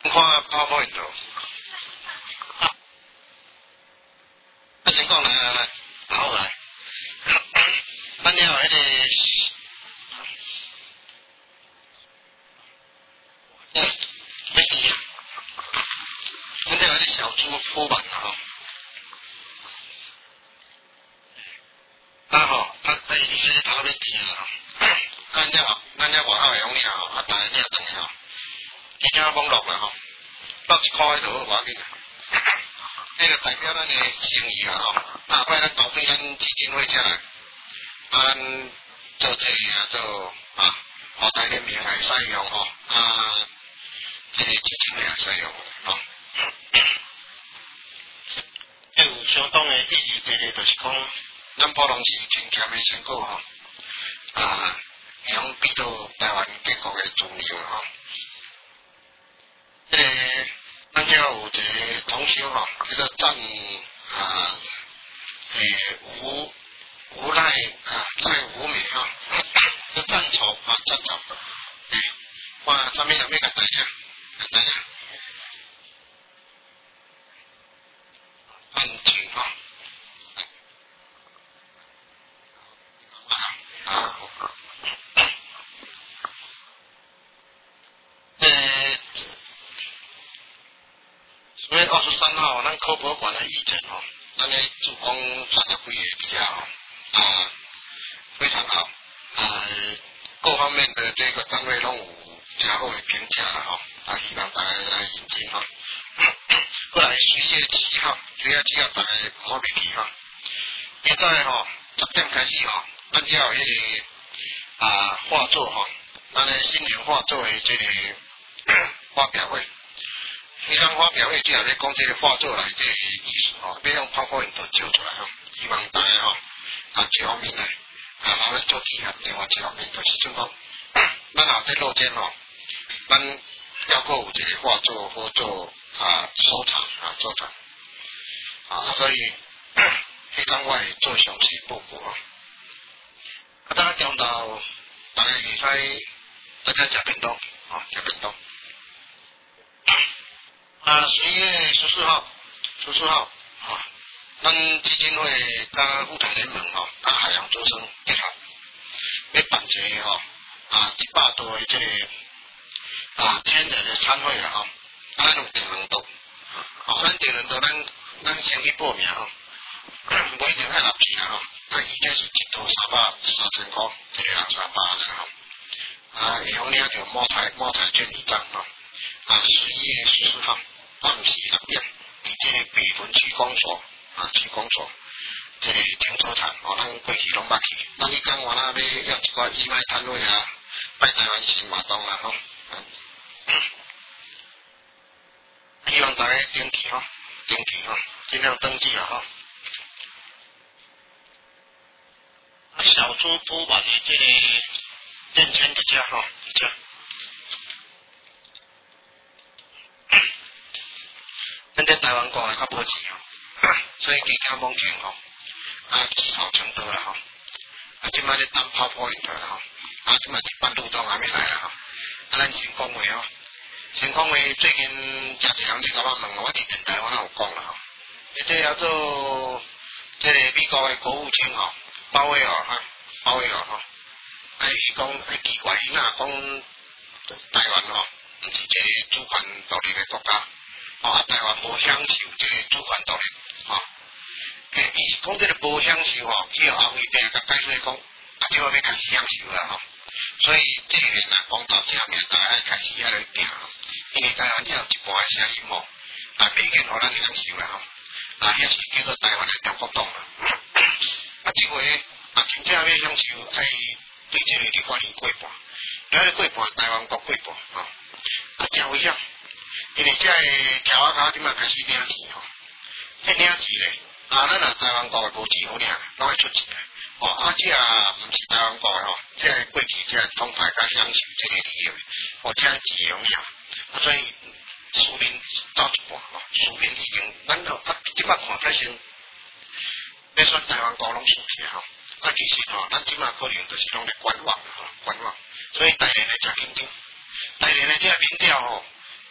看 PowerPoint 度。先讲来，好来，咱了迄个，咱了迄个小猪铺板吼，吼，伊迄个头要甜啊，咱了外口会用尔吼，大家了等下吼，其他网络啦吼，落1块就好，无要紧。这个代表咱的诚意啊吼，下摆咱投对咱基金会遮来，咱做这个做互台联名来使用吼，这个基金会来使用吼。有相当的意义，第二就是讲，咱普通是勤俭的成果吼，会用比到台湾各国的主流吼。这个咱遮有一个同修吼，叫做赞无赖无美吼，叫赞丑赞丑，看啥物人要甲大家，安静吼，4月23号，咱科博馆的议程吼，咱咧主攻30几个底下吼，非常好，各方面的这个单位拢有较好的评价啦吼，希望大家来认真吼。过来11月7号，大家唔好袂记吼。现在吼10点开始吼，咱只有迄个画作吼，咱的新年画作的这个发表会。迄项发表会只后咧讲这个画作内底意思吼，要用 PowerPoint 照出来吼，希望大家吼这方面呢，拿来做记号。另外一方面就是像讲，咱后底落间吼，咱还阁有一个画作好做收藏，所以迄天我会做详细报告吼。大家中昼大家会使大家食便当，食便当。11月14號，咱基金会甲舞台联盟吼，甲海洋之声结合，要办一个100多的这个1000人的参会啦吼，咱用订2桌，咱订2桌，咱先去报名吼，不一定爱立钱啦吼，伊这是1桌3000塊，一个人300啦吼，会用领着摸台券1張吼，11月14號。暗时6点，伫这个北屯区公所，这个停车场，咱过去拢捌去。咱迄天我那要一寡义卖摊位啊，拜台湾新马东啦吼。希望大家登记吼，尽量登记啊吼。小猪铺板的这个电圈一只吼，咱在台湾国的较无钱吼，所以加减网钱吼，技巧程度啦吼，即摆咧当泡point啦吼，即摆一般路段还没来啦吼，咱先讲话吼，最近诚侪人咧甲我问我伫电台我哪有讲啦吼，这叫做这个美国的国务卿吼，鲍威尔吼，伊讲奇怪，伊若讲台湾吼，毋是一个主权独立的国家。台湾无享受这个主权独立，伊讲这个无享受吼，去后尾边甲解释讲，即我要开始享受啦吼，所以这个若讲到这面，大家开始来拼吼，因为台湾只有一半的声音吼，袂瘾互咱享受啦吼，遐是叫做台湾的中国党啦，即回真正要享受，爱对这个立法院过半，咱过半台湾国过半真危险。因为这个条仔即马开始领钱吼，领钱咧，咱若台湾国的无钱好领，拢会出钱的。这毋是台湾国的吼，这过去这通牌甲享受这个利益，这钱容易所以市民走一半市民已经，咱即马看开先，要选台湾国拢输起吼，其实咱即马可能就是拢咧观望，所以台联的诚紧张，台联的这个民调吼。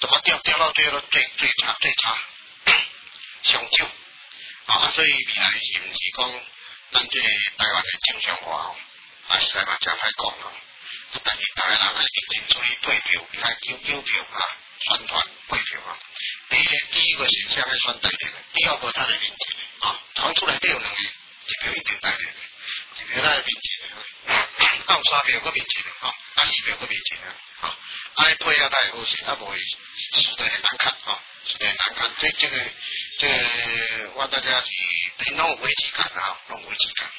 怎么掉到最后最差，上少。所以未来是毋是讲咱这个台湾的正常化吼，实在嘛真歹讲咯。但是大家人爱认真出去对票，爱邮票宣传对票第一个选项爱选台联的，第二个他来面前的传出来都有两个，一票一定台联的，一票来面前的，有三票搁面前的四票搁面前的爱配合才会好势，无会输得很难看输得很难看。这个我大家是拢有危机感拢有危机感。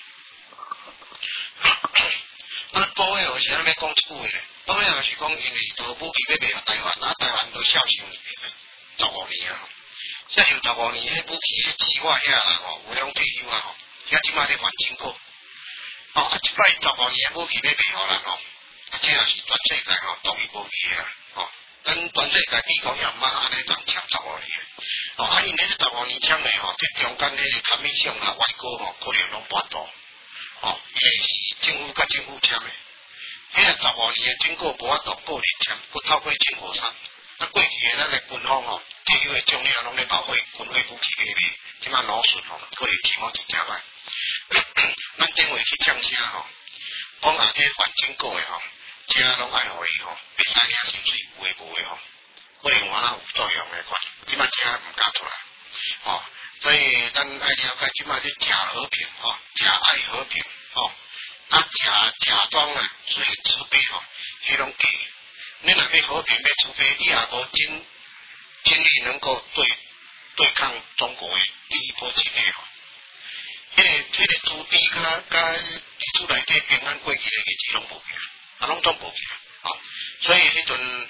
保卫我是安要讲一句话咧，保卫是讲因为都武器要卖予台湾，台湾都孝顺15年孝顺15年，迄武器迄计划遐啦有拢退休遐即摆咧还经过即摆15年的武器要卖予人这也是全世界独一无二的咱全世界美国也毋捌安尼当签15年因迄15年签的这中间迄个卡米上外国可能拢跋倒因为是政府甲政府签的，迄个15年的经过无法度个人签，佮透过政府签。过去的咱个军方退休的将领拢咧报废军火武器买卖，即摆老顺可能起码一正歹。咱顶回去呛声讲这还经过的这拢爱互伊袂使领薪水，有诶无诶可能我有作用诶款，即摆这毋敢出来所以咱爱了解即摆这假和平假爱和平假装所以慈悲迄种假。你若要和平要慈悲，你也无尽力能够对抗中国的第一波侵略迄个朱棣甲地主内底平安过去的日子拢无去拢总无去所以迄阵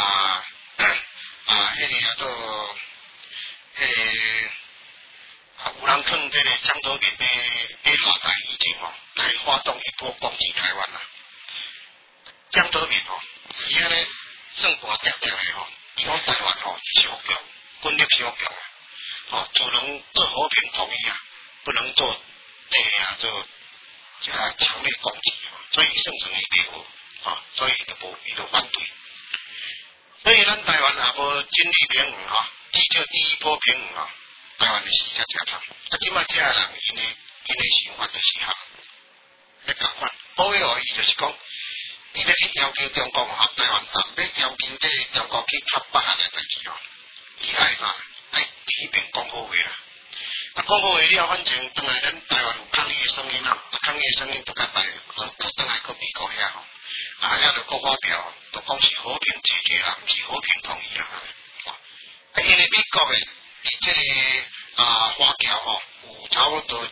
迄个叫做有人趁这个江泽民要下台以前来发动一波攻击台湾江泽民伊安尼算盘定定的伊讲台湾是小强，军力小强只能做和平统一不能做这个做强烈攻击所以算成伊袂好所以伊就反对。所以咱台湾也无经济平衡至少第一波平衡台湾的死才正惨。即摆这个人因的想法就是咧共款，保卫伊就是讲。伊咧去要求中国台湾要要求这中国去插北韩的代志伊爱啥？爱第一遍讲好话啦。讲好话了，反正当来咱台湾有抗议的声音抗议的声音就甲当来去美国遐遐就各发表，就讲是和平解决啦，毋是和平统一啦。因为美国的这个华侨有差不多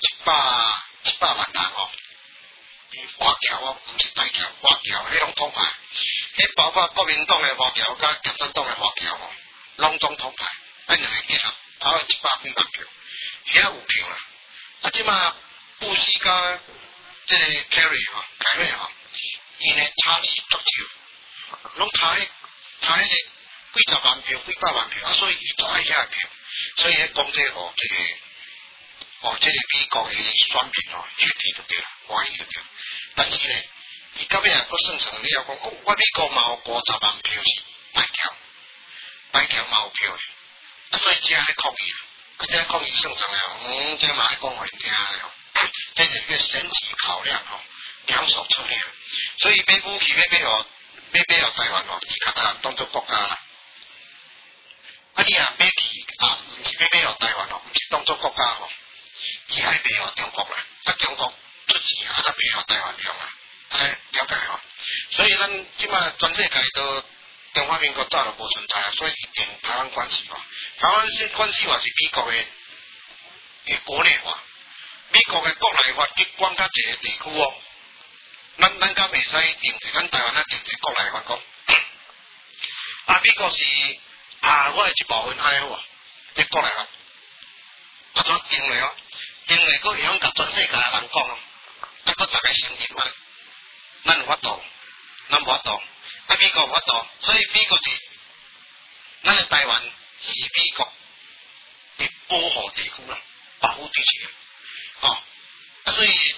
100万人华侨毋是台侨，华侨迄种统派，迄包括国民党的华侨甲共产党的华侨拢总统派，两个结合，差不多100几万票，遐有票啦。即马布希甲这个凯瑞因的差距足少，拢差迄个几十万票、几百万票所以伊就爱遐票，所以讲这个这个美国的选民血气就对啦，欢喜就对。但是呢，伊到尾也佫算成了讲我美国嘛有50万票是台侨嘛有票的，所以这咧抗议这抗议算成了，这嘛爱讲互因听了，这是一个选举考量两手策略。所以买武器要买台湾伊甲台湾当作国家啦。你买去毋是要买台湾毋是当作国家伊爱卖予中国啦，中国出钱才卖予台湾用了解所以咱即马全世界都中华民国早就无存在所以一定台湾关系台湾关系是美国的国内化，美国的国内法去管较一个地区咱敢袂使定制，咱台湾定制国内法讲美国是我的一部分安尼好这国内法怎定咧定咧，佫会晓甲全世界的人讲佫大家承认咱有法度，咱无法度，美国有法度，所以美国是咱的台湾是美国的保护地区啦，保护地区所以伊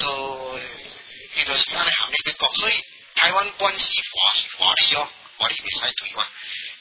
就是安尼含义咧讲，所以台湾关系法是法律法律袂使推翻，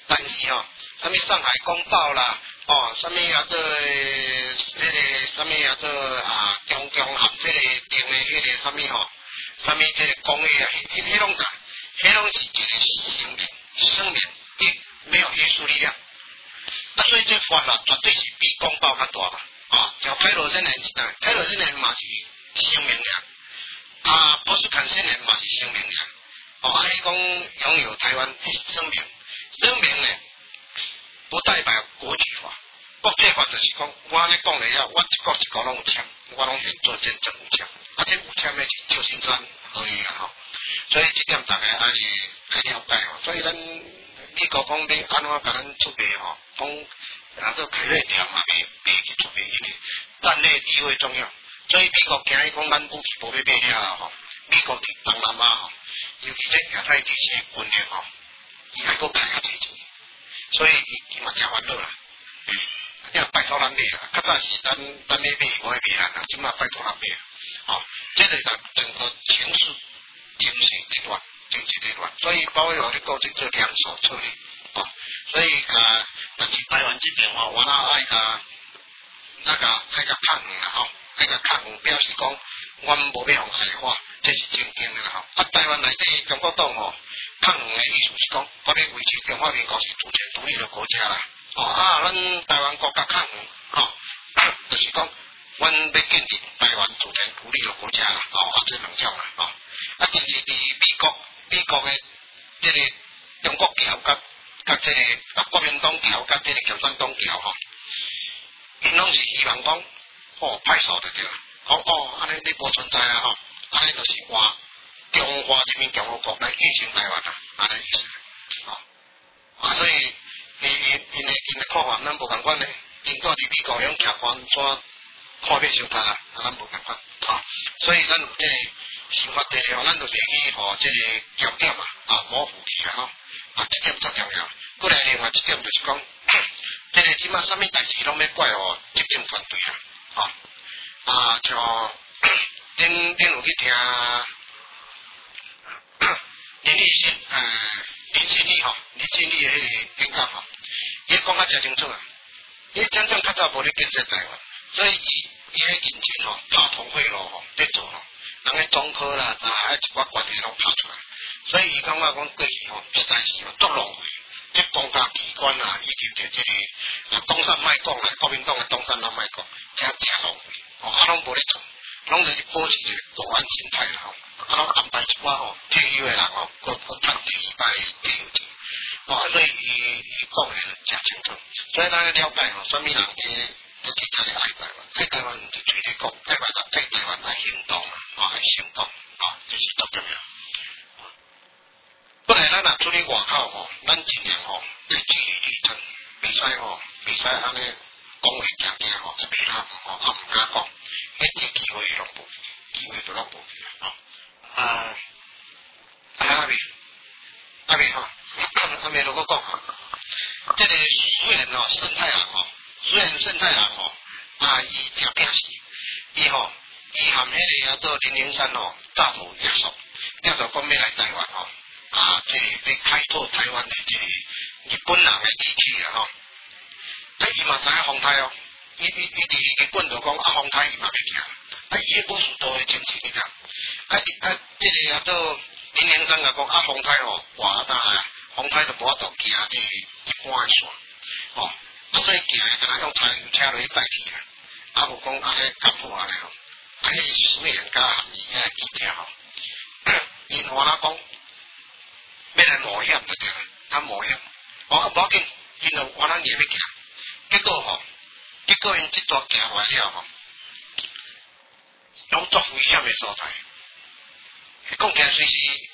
但是吼，什么上海公报啦，什么啊做什么啊做中含这个定的迄个什么吼，什么这个工业啊，迄拢啥？迄拢是一个生命，亦没有约束力量。所以这法律绝对是比公报较大嘛。像泰罗森人是哪？泰罗森人嘛是生命呀，波斯坎森人嘛是生命呀。迄讲拥有台湾生命，生命呢不代表国际法，国际法就是讲，我咧讲了了，我一国一国拢有签，我拢是做见证有签，这有签的是旧金山而已啦所以这点大家爱了解所以咱美国讲要安怎甲咱出卖讲做开瑞条嘛，别去出卖，因为战略地位重要，所以美国惊伊讲咱武器无要买了美国伫东南亚尤其咧亚太地区军力伊还阁开较济钱，所以伊嘛诚烦恼啦。你拜托咱买啦，较早是咱要买无会买咱啦，即马拜托咱买这个整个情势、经济乱，所以包围我咧讲做两手策略所以但是台湾这边我哪爱爱抗衡啦爱抗衡，表示讲阮无要互害化，这是正经的啦台湾内底中国党抗衡的意思是讲，我要维持中华民国是主权独立的国家啦咱台湾国家抗衡就是讲，阮要建立台湾主权独立的国家啦这两种啦但是伫美国的这个中国桥甲这个国民党桥甲这个共产党桥因拢是希望讲派手就对啦安尼你无存在安尼就是话中华人民共和国来继承台湾安尼意思所以因的看法咱无共款咧，因住伫美国用徛关怎看变小他啦，咱无共款所以咱有这个想法地咧咱就袂去这个焦点模糊去啦这点最重要。过来另外一点就是讲，这个即马啥物代志拢要怪执政团队啦像恁有去听林信义的迄个演讲伊讲较真清楚伊真正较早无咧建设台湾，所以伊迄引擎拍通汇路在做人个中科啦，一寡关系拢拍出来，所以伊感觉讲过去实在是足浪费，这公家机关以及这个东山卖讲国民党的东山咱卖讲，真浪费拢无咧做，拢就是保持一个国安心态啦拢安排一寡退休的人搁趁第二摆退休钱所以伊讲的真清楚，所以咱要了解什么人这真正爱台湾，爱台湾唔是嘴咧讲，爱台湾来行动爱行动这是足重要。本来咱若出去外口咱尽量要据理力争，袂使安尼讲话行行袂啦唔敢讲，迄个机会拢无，机会都拢无去阿妹如果讲这个虽然生态人伊听拼死，伊含迄个做003大头约束，了就讲要来台湾这个要开拓台湾的这个日本人的地区但伊嘛知影风台伊伫日本就讲风台伊嘛袂听，伊的武士道的精神你知这个做003讲风台哇风台就无法度行这个一般的线所以行的敢若用台车落去代替啦无讲安尼较好安尼迄水人甲含义遐记者因话啦讲要来冒险就对啦，冒险无要紧，因就我咱也要行，结果因这段行完了拢足危险的所在，讲起来随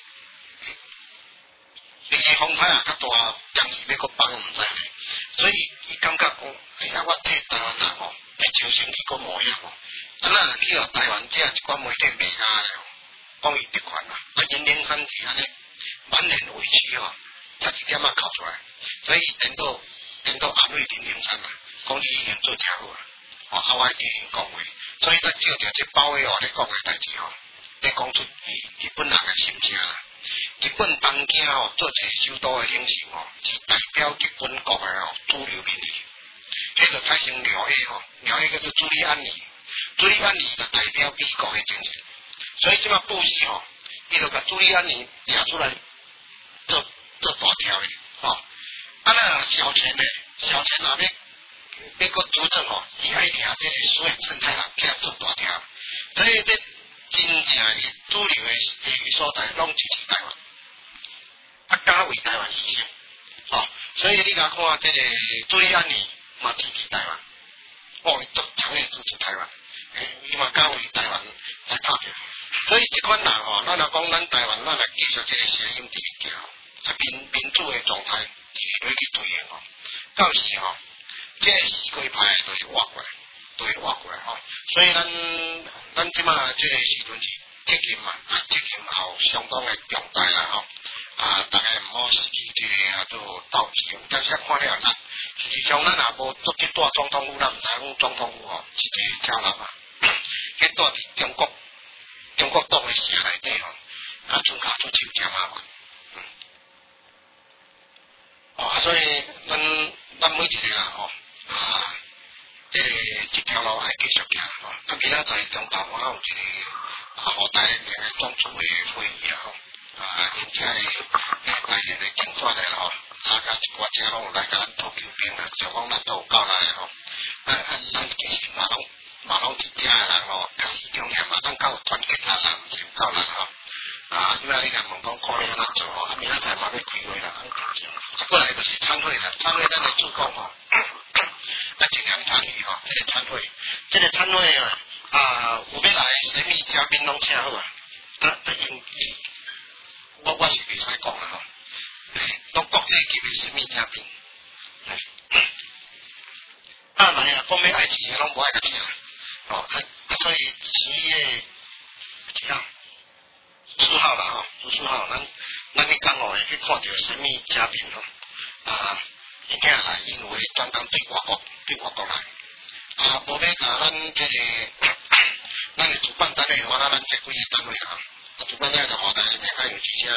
时风台较大，当时要搁帮唔知咧，所以伊感觉讲，我替台湾人要招生去搁冒险咱去到台湾这一寡媒体卖家咧，讲伊得款003是安尼满脸委屈才一点扣出来，所以连到安慰003讲伊已经做真好我替因讲话，所以咱照着这包围咧讲的代志咧讲出日本人的心声日本东京吼做一个首都的领袖吼，是代表日本国的吼主流民意。迄个改成纽约吼，纽约叫做朱利安尼，朱利安尼就代表美国的政治。所以即马布希吼，伊就甲朱利安尼抓出来做大条的吼。啊那小泉呢？小泉若要搁主政吼，伊爱听这个所谓生态人起来做大条，所以这真正是主流的所在，拢支持台湾，啊加为台湾牺牲，吼。所以你甲看这个朱利安尼嘛支持台湾，哦，都强烈支持台湾，伊嘛加为台湾来拍票。所以这款人吼，咱若讲咱台湾，咱来继续这个声音继续行，啊民主的状态继续去推行吼，到时吼。这个西瓜派都是挖过来，吼。所以咱即马这个时阵是责任嘛，责任后相当的重大啦吼。大家毋好失去这个做斗志，但是看了咱，实际上咱也无做去带总统府，咱毋知讲总统府吼是一个假人啊，去带伫中国党的城内底吼，全家做手真麻烦。所以咱每一个人吼。这个一条路爱继续行吼。啊，明仔载中昼我有一个后台的总处的会议啦吼。因遮个大连的警察的吼，甲一寡车拢来甲咱拖救兵啦，就讲咱都有够来吼。咱其实嘛拢一家的人吼，也是重要嘛，咱够团结他人，毋是够人吼。即摆你若问讲可能安怎做吼，明仔载嘛要开会啦。过来就是参会啦，参会咱的主讲吼。尽量参与吼，这个参会啊，有要来神秘嘉宾拢请好啊。我是袂使讲啦吼，拢国际级的神秘嘉宾。来啊，讲要爱请的拢无爱甲请，哦，所以7月几号？4号啦吼，4号，咱去讲哦，去看到神秘嘉宾吼，伊囝来，因为专工对外国来，无要甲咱这个，咱的主办单位，我咱这几个单位啦，主办单位就后台面较有几车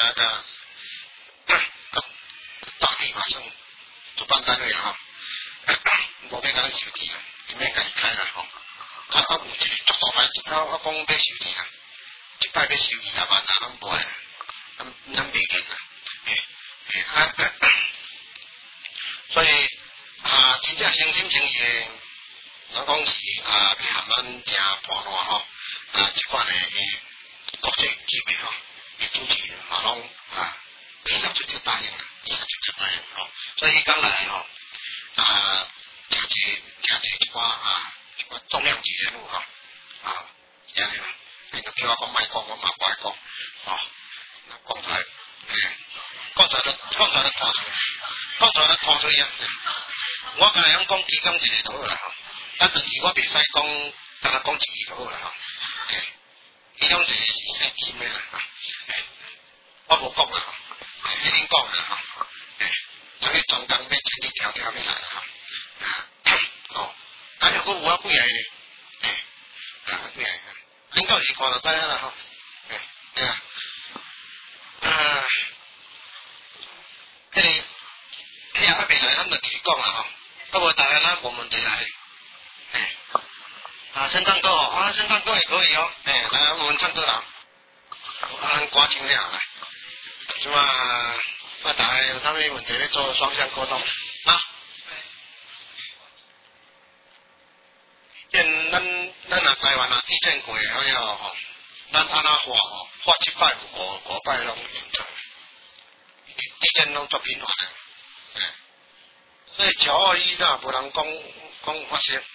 大地嘛算主办单位啦吼，无要甲咱收钱啦，伊免家己开啦吼，有一个足大牌，我讲要收钱啦，一摆要收20万啦，咱无诶，咱袂见啦，所以真正诚心诚意的，我讲是袂含咱正盘烂吼，即款的国际级别吼，的主持人嘛拢非常直接答应啦，非常直接答应吼，所以刚来吼诚侪一寡重量级人物吼，是安尼啦，你都叫我讲莫讲，我嘛不爱讲，讲出来，讲出来就拖出来。讲出来就拖出去啊！我甲人讲其中一个就好啦吼，但是我袂使讲，单讲一个就好啦吼。其中一个是生金的啦，我无讲啦吼，你恁讲啦吼，这个专工要千里迢迢要来啦吼，还有有我几个咧，几个，恁到时看就知影啦吼，对啊，这个。还没来，咱就继续讲啦吼。各位大家呢，我们再来，先唱歌哦，先唱歌也可以哦，来我们唱歌啦，咱歌唱了来，是嘛？大家有啥物问题咧做双向沟通啊？咱台湾地震过了吼，咱安那画7摆5摆拢完成，地震拢作频繁的。所以921呐，无人讲发生，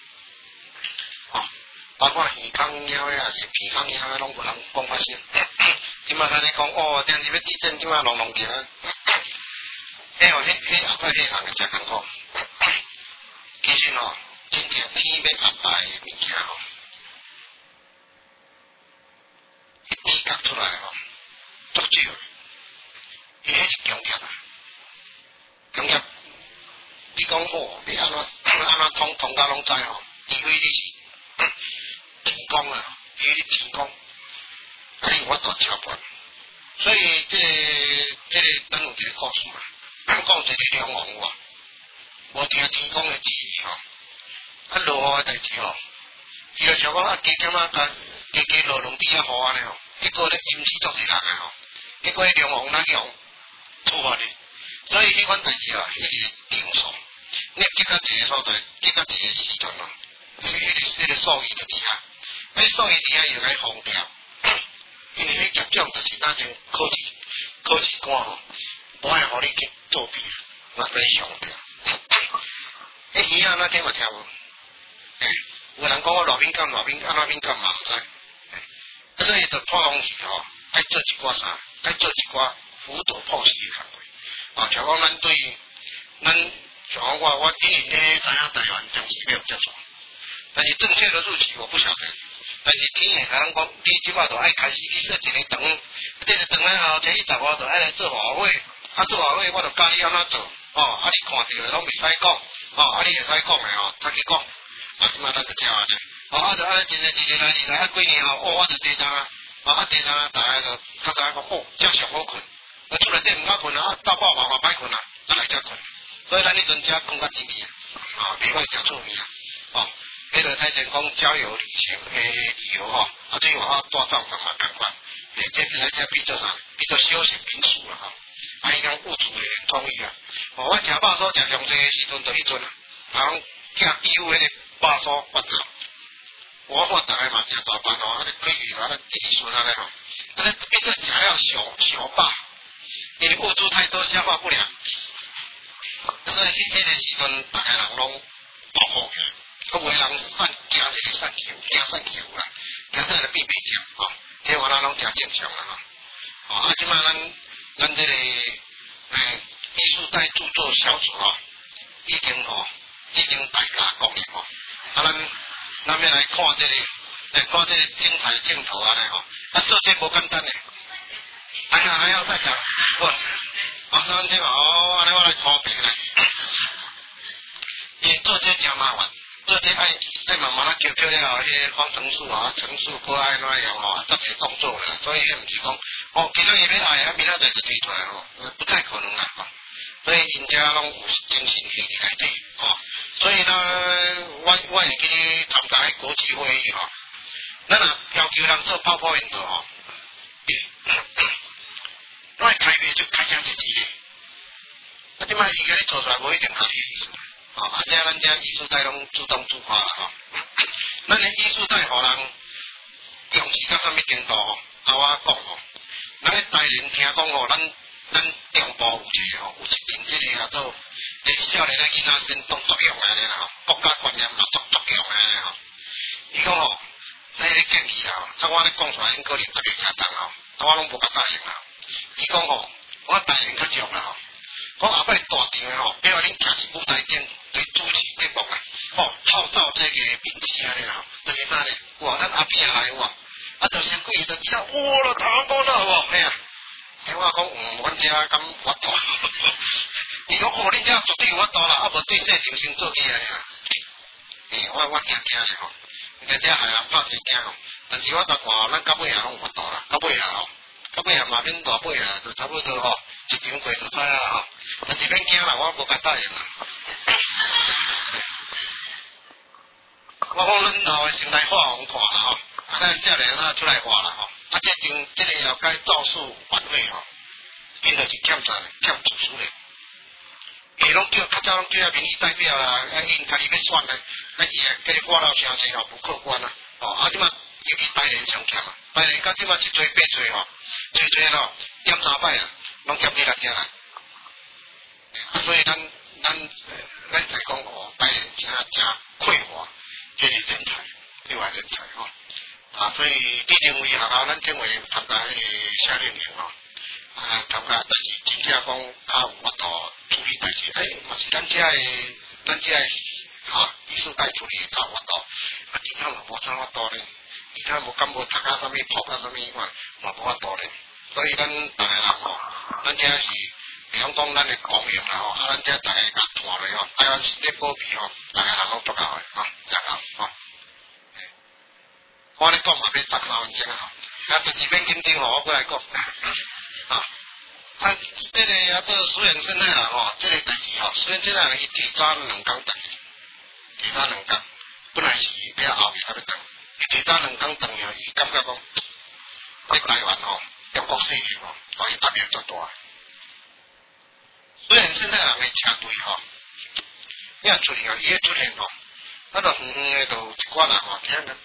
包括耳孔猫的也是鼻孔猫的，拢无人讲发生。即马咱咧讲电视要地震，即马隆隆起来，迄后摆迄人会真艰苦。其实真正天要安排的物件一比较出来足少，伊迄是强业啊，强业。你讲你安怎通家拢知吼，除非你是天公啊，除非你天公，你有法度调判， 所以咱有一个故事嘛，讲一个龙王哇，无听天公的旨意吼，落雨的代志吼，伊就想讲加减加落两滴雨安尼吼，结果咧引起足侪人啊吼，结果龙王哪样处罚咧？所以迄款代志吼，迄是定数，你结到一个所在，结到一个时段咯，迄个数字就伫遐，迄数字伫遐又该封掉，因为迄业种就是那种考试官吼，无爱互你去作弊，嘛被上掉。迄耳仔那听嘛听无？有人讲我偌敏感，安怎敏感嘛毋知。所以就破空气吼，爱做一寡啥，爱做一寡辅导破事的工作。像讲咱对咱像讲我今年咧知影台湾将是要接触，但是正确的日期我不晓得。但是天会甲咱讲，你即摆就爱开始去设一个长，这个长咧后初一10号就爱来做华会，做华会我就教你安怎做，你看到的拢袂使讲，你会使讲的他去讲，即摆咱就这样咧，就安尼一日来，几年后，我就地当地当大家就较早讲，这上好困，出来底毋敢困到饱嘛歹困来遮困，所以咱迄阵遮讲较甜蜜袂歹食醋面迄个台前讲郊游旅行旅游对我大帐篷嘛共款，这来遮比做啥？比做休闲民宿啦伊讲物主的统一我食肉酥食上济的时阵就迄阵人寄义乌迄个肉酥发达，我大概嘛食大班开鱼一顺变做食了小饱，因为物主太多消化不良，所以迄个时阵大家人拢保护起来。有的人惊这个散球啦，惊说来变白食这我咱拢诚正常啦即摆咱这个艺术带著作小组已经大家讲了咱要来看这个精彩镜头做这无简单的，还要再讲，咱这安尼我来拖平来，因为做这真麻烦。做这爱慢慢叫了迄个方程式乘数过爱那样做些动作啦，所以毋是讲今仔日要爱明仔载就推出来不太可能啦所以人家拢有精神气伫内底所以呢，我会记咧参加迄国际会议咱若要求人做泡泡运动我会开会就开奖日期咧，即摆伊个做出来无一定合理意思。咱遮艺术带拢自动自发啦咱的艺术带互人重视到什么程度我讲咱咧台联听讲咱中部有一边这个做少年的囡仔先动作用安尼啦国家观念嘛作用安尼伊讲这个建议我咧讲出来因个人特别恰当我拢无甲答应啦。伊讲我台联较强啦我后摆大场的比如恁徛伫舞台顶来主持节目啦，号召这个名气安尼啦，就是啥咧？咱阿扁来就先几就知道，了台湾讲了嘿我讲阮遮敢法度，伊讲恁遮绝对有法度啦，无对细定先做起来啦。我惊咧遮害人拍一惊但是我甲看咱到尾拢有法度啦，到尾嘛免大尾就差不多一场过就知啦但是免惊啦，我无甲答应啦。我讲恁老的先来画红看啦咱少年出来画啦这个要该造数晚会因就是欠主持的，伊拢较早拢叫民意代表啦，因家己要选咧，伊个画到诚济不客观啦，即马尤其台联上欠台联到即马一做八做点3摆拢欠你来遮来，所以咱才讲台联真匮乏，这是人才，另外人才所以地定位学校咱定位参加迄个夏令营参加，但是真正讲较有法度处理代志，嘛是咱遮的艺术带处理较有法度，其他嘛无啥法度咧，其他无读啥物谱啥物嘛无法度咧，所以咱大家人咱遮是比方讲咱的公用啦咱遮大家甲团落台湾是咧保庇大家人拢足够的真好我咧讲嘛要13分钟但是免紧张我过来讲。 啊。啊，这个啊，做苏元生态啦吼，这个代志吼，苏元生态伊提早2工等，提早2工，本来是要后面才要等，伊提早2工等了，伊感觉讲，在台湾吼，中国市场吼，哦，伊压力足大。苏元生态人的车队吼，你若出去吼，伊个出现吼，啊，就远远的就一寡人吼，听着，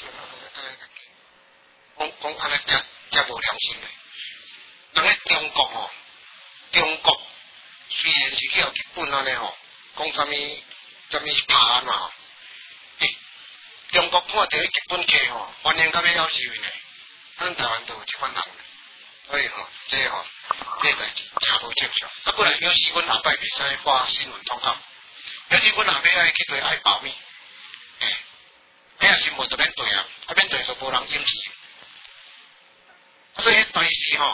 讲安尼遮无良心的。人咧中国吼，中国虽然是去日本安尼吼，讲啥物爬安嘛吼，中国看到迄日本客吼，欢迎到要夭寿呢，咱台湾都有即款人，所以吼，这代志真无正常。啊，本来有时阮后摆袂使发新闻通告，有时阮后摆爱去对爱保密，新闻就免对啊，免对就无人掩饰。所以迄代志吼。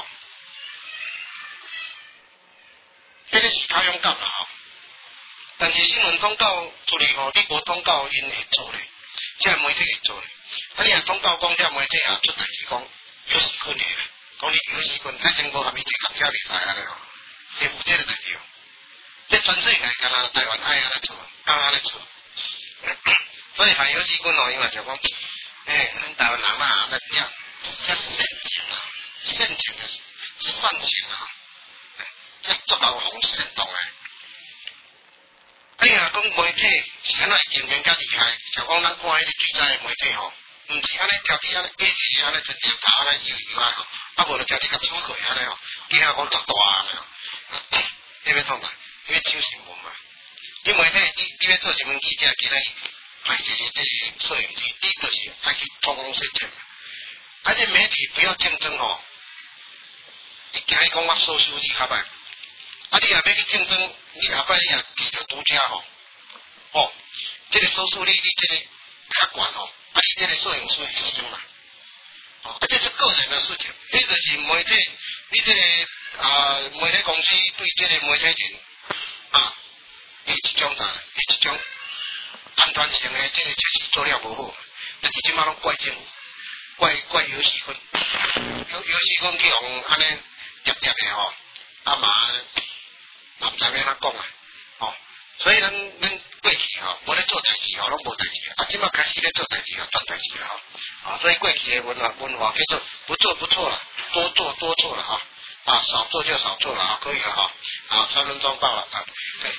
这个是较勇敢啦吼，但是新闻通告出去吼，你无通告因会做咧，即个媒体会做咧。啊，你若通告讲，即个媒体也出代志讲有时困的啦，讲你有时困，反正无含伊一港车袂使啊咧吼，是有这个代志哦。即全世界敢若台湾爱安尼做，敢安尼做，所以还有时困咯，因为就讲，咱台湾人啊，那遮陷阱的煽情啊。足够红煽动诶！哎呀，讲媒体是安那竞争较厉害，就讲咱看迄个最早诶媒体吼，毋是安尼条底安尼一直安尼直接头安尼摇啊，啊无就条底甲抢过安尼吼，惊讲足大安尼吼，你要创啥？你要抢新闻嘛？你媒体你要做新闻记者，今日还是这个摄影机，你就是爱去通风宣传，而且媒体不要竞争吼，你惊伊讲我收视率较歹。啊！你若要去竞争，你后摆你若记着独家吼，哦，这个收视率你这个较悬吼，啊，你这个摄影师会升嘛，哦，啊，这是个人的事情，这就是媒体，你这个媒体公司对这个媒体人啊，伊一种安全性的这个确实做了无好，但是即马拢怪政府，怪游戏分，游戏分去用安尼叠的吼，啊嘛。嘛毋知要安怎讲啊，哦，所以咱过去吼，无咧做代志吼，拢无代志，啊，即马开始咧做代志啊，赚代志啊，啊，所以过去的文化叫做不做不错了，多做多错了哈，啊，少做就少做了啊，可以了哈，啊，3分钟到了啊，对，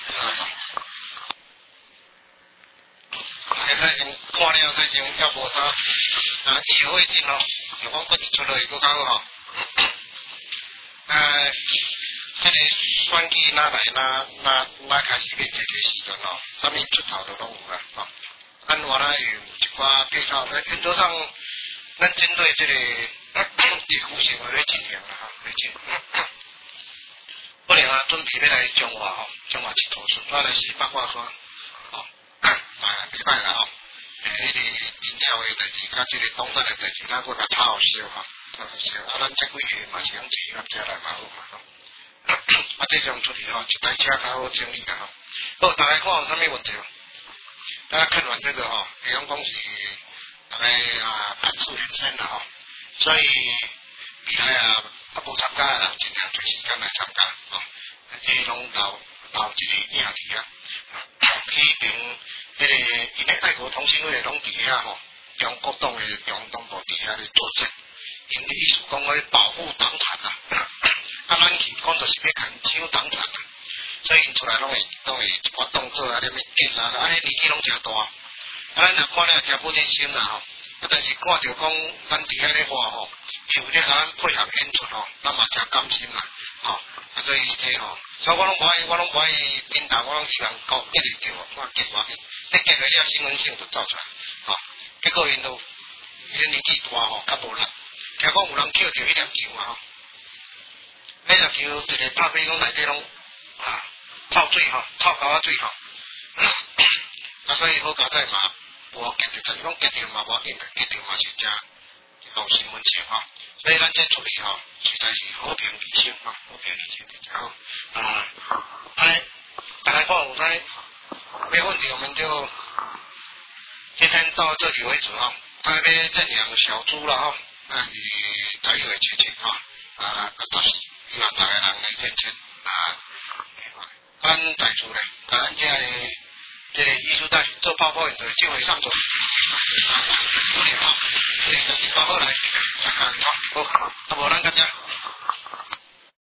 看了才行，要无啥啊，意犹未尽咯，就讲佫一出来佫讲吼，这个选举哪来哪开始要这个时阵咯，啥物出头都拢有啦，吼。咱原来有一寡介绍，原则上，咱针对这个地区性的咧进行啦，吼，来进。可能啊，准备要来中华吼，中华佚佗顺，来是八卦山，吼，袂歹啦吼。迄个饮料的代志，甲这个东山的代志，咱佫来炒好烧吼，炒好烧。啊，咱这几个嘛是用钱，咱遮来嘛好嘛吼。啊，这种处理吼，一台车较好整理啦吼。好，大家看有啥物问题无？大家看完这个吼，比方讲是大概盘数很深啦吼，所以未来无参加啦，尽量找时间来参加吼。这拢留一个影伫啊，去凭这个因为爱国同心会拢伫遐吼，中国党的中东部伫遐咧作证，因的意思讲要保护党产啦。啊，咱去讲就是要牵抢党产啦，所以因出来拢会一寡动作啊，咧物紧啊，啊，迄年纪拢诚大，啊，咱若看了诚不忍心啦吼，啊，但是看着讲咱伫遐咧话吼，伊有咧甲咱配合演出吼，咱嘛诚甘心啦，吼，啊，所以这吼，所以我拢无爱领导，我拢希望搞一直着，我结话，你结了新闻性就走出来，吼，结果因都因年纪大吼，较无力，听讲有人捡着迄粒球嘛吼。迄个球一个拍飞讲内底拢臭水吼，臭狗仔水吼，啊，所以好佳哉嘛，无结着，但是讲结着嘛无要紧的，结着嘛是正好新闻性吼，所以咱这处理吼，实在是和平理性吼，和平理性就好大家看有啥没问题，我们就今天到这里为止哈，大家要正阳小猪了哈，那你才有切切哈。 希望大家人来见证咱在厝咧，咱这个艺术带做泡泡的就会上座，不连就是包过来，看看。